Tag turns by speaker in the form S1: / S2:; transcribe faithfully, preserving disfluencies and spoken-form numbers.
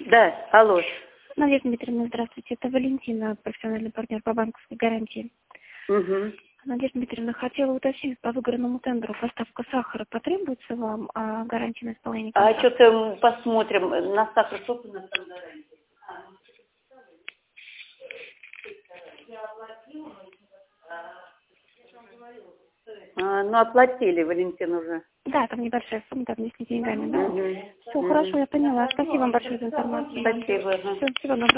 S1: Да, алло.
S2: Надежда Дмитриевна, здравствуйте. Это Валентина, профессиональный партнер по банковской гарантии.
S1: Угу.
S2: Надежда Дмитриевна, хотела уточнить по выигранному тендеру. Поставка сахара потребуется вам, а гарантия на исполнение
S1: А
S2: контракта?
S1: что-то посмотрим. На сахар сколько у нас там гарантия? А, ну, оплатили, Валентин, уже.
S2: Да, там небольшая сумма, там внесли деньгами, да?
S1: Угу.
S2: Все,
S1: Угу.
S2: хорошо, я поняла. Спасибо вам большое за информацию.
S1: Спасибо. Ага.
S2: Всё, всего доброго.